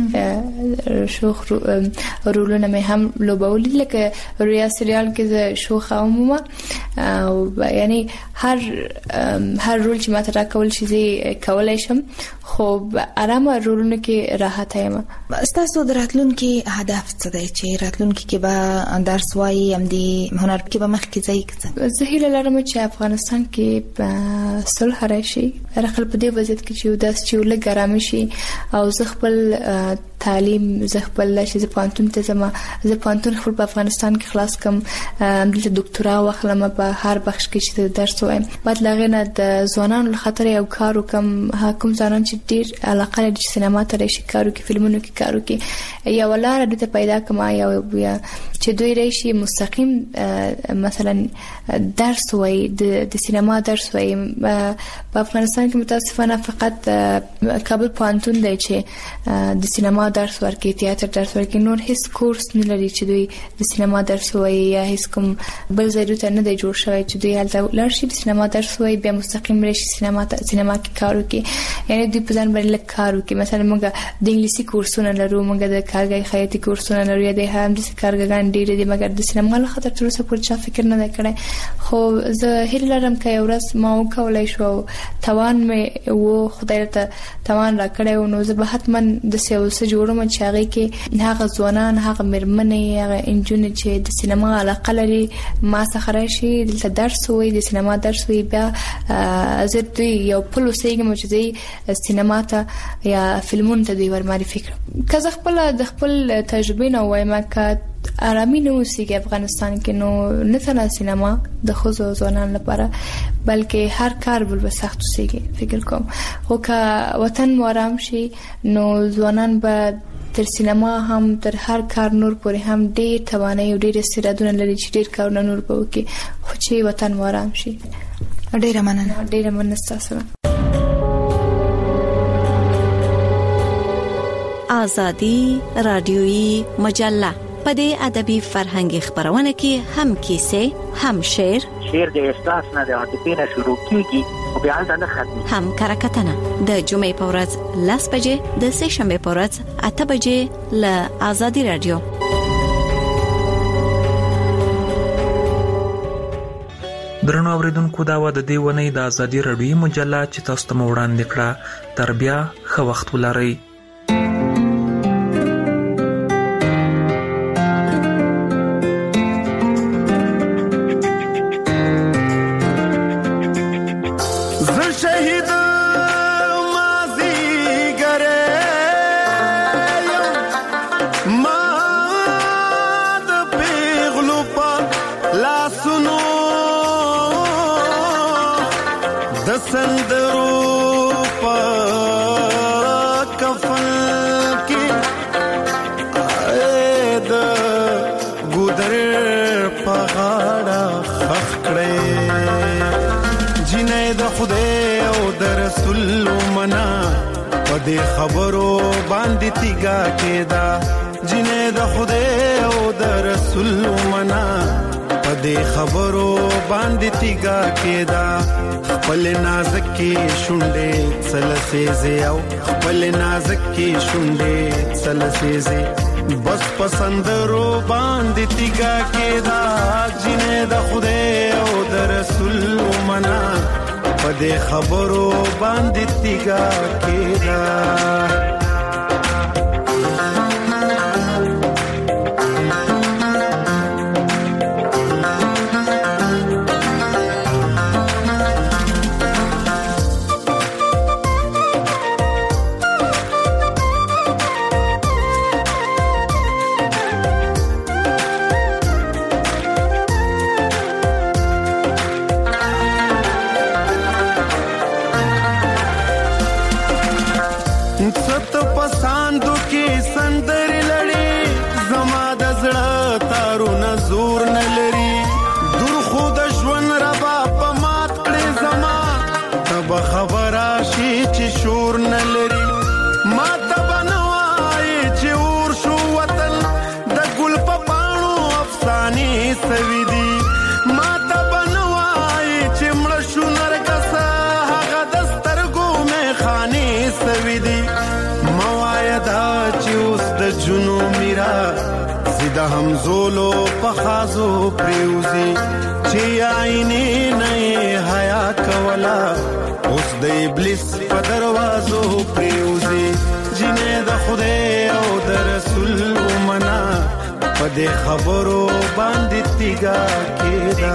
S6: دي شوخ رولونه مې هم لوبولي لکه رویا سریال کې زه شوخ عموما او یعنی هر هر رول چې ما ته راکول شي زه کولای شم خو آرام رولونه کې راحت یم.
S7: تاسو دراتلونکو هدف څه دی چې راتلونکو کې به درس وایي هم دی هنر کې به مخ کې ځای؟
S6: زه هیله لرم چې افغانستان کې صلح راشي رخل په دې وضعیت کې چې وداس چې ولګ ګرام شي او زه خپل تعلیم زه خپل چې پانتون ته زما زه پانتون خپل په افغانستان کې خلاص کم د ډاکټرا واخلم په هر بخش کې چې درس وایم بعد لغینه د ځوانانو خاطر یو کار وکم حکومت ځانان چې ډیر علاقه لري چې سینما ته راشي کارو کې فلمونو کې کارو کې یا ولاره د پیدا کما یا چې دوی راشي مستقیم مثلا درس وای د سینما درس وای په افغانستان کې متاسفانه فقط کابل پانتون دی چې د سینما درس ورکړي تیاتر درس ورکړي نور هیڅ کورس نه لري چې دوی د سینما درس وای یا هیڅ کوم بل ضرورت نه دی جوړ شوی چې دوی هلته لارشي د سینما درس وای بیا مستقیم راشي سینما ته سینما کې کار وکړي یعنی دوی په ځان باندې کار وکړي. مثلا موږ د انګلیسي کورسونه لرو موږ د کارګر خیاطي کورسونه لرو یا د هم د کارګران ډیر دي مګر د سینما له خاطر تر اوسه پورې چا فکر نه کړی خو زه هیله لرم چې یو ورځ ما وکولای شو توان مې وو خدای ته توان راکړی نو زه به حتما د سیاست جوړوم چې هغه کې هغه ځوانان هغه مرمنې هغه انجونې چې د سینما علاقه لري ما څخه راشي دلته درس وي د سینما درس وي بیا زه دوی یو پلو سیګم چې سینما ته یا فلمون ته دی ور معرفي کړم که زه خپل د خپل تجربه نه وایم که آرامي نه اوسېږي افغانستان کې، نو نه تنه سینما د ښځو او ځوانانو لپاره بلکې هر کار بل سخت اوسېږي فکر کوم. خو که وطن مو آرام شي نو ځوانان به تر سینما هم تر هر کار نور پورې هم ډېر توانایي او ډېر استعدادونه لري چې ډېر کارونه نور به وکړي، خو چې وطن مو آرام شي.
S7: ډېره مننه.
S6: ډېره مننه ستاسو.
S13: آزادی رادیویی مجله په دې ادبي فرهنګي خبرونه کې هم کیسې، هم شعر
S14: شعر د احساس نه د عاطفې نه شروع کیږي او بیا نه ختمي،
S13: هم کرکټنه د جمعې په ورځ لس بجې، د سه شنبه په ورځ اته بجې له آزادی رادیو.
S3: درنو اوریدونکو، دا و د دې ونې د آزادی رادیویی مجله چې تاسو ته وړاندې کړه. تر بیا ښه وخت ولرئ.
S20: د خبرو باندې تیګا کېدا جنې د خدای او د رسول منا په دې خبرو باندې تیګا کېدا خپل نازک کې شونډې سلسېزه او خپل نازک کې شونډې سلسېزه بس پسندرو باندې تیګا کېدا جنې د خدای او د رسول منا په دې خبرو باندې تیګا کېدا. د همزولو پخازو پریوزی چې عینې نه حیا کولا اوس د ابلیس په دروازو پریوزی جنې د خدای او د رسول منا په دې خبرو باندې تیګا کېدا.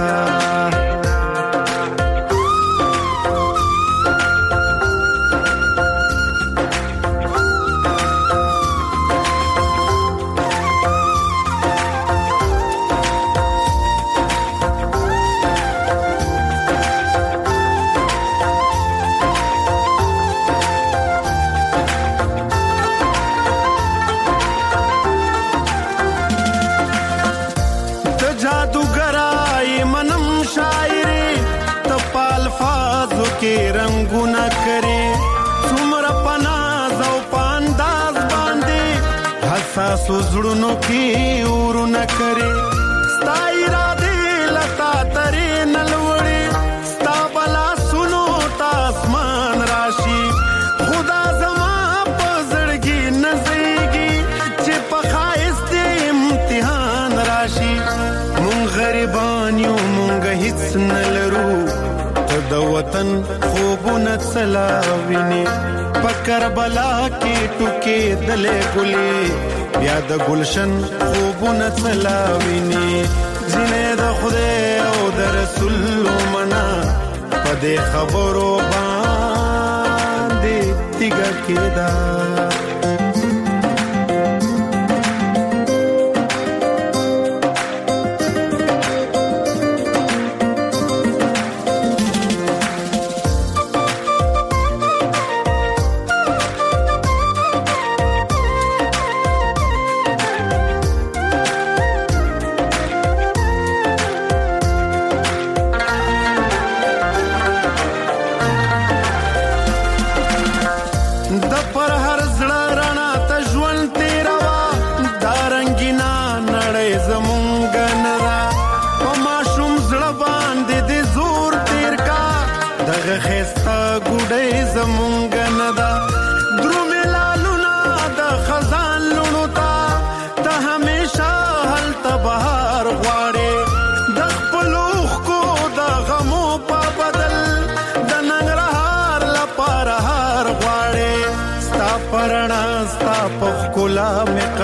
S20: کې رنگونه کرے څومره پناز او پانداز باندې حساس زړونو کې ورونه کرے ستا اراده لتا ترې نلوړې ستا بلا سنو تاسمان راشي خدا زما په زړګي نزيږي چې په خایست امتحان راشي مونږ غریبان یو مونږ هیڅ نلرو د وطن خوبونه سلاوینه په کربلا کې ټوکې دلې ګلې بیا د گلشن خوبونه سلاوینه جنې د خدای او د رسول منا په دې خبرو باندې تیګه کېدا.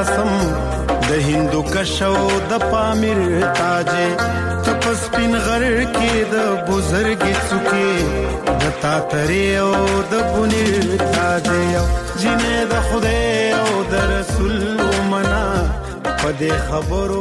S20: قسم د هندو کشو د پامیر تاجه تپس پین غر کې د بزرګ څوکي د تاتری او د بنیر تاجه جنې د خدای او د رسول منا په دې خبرو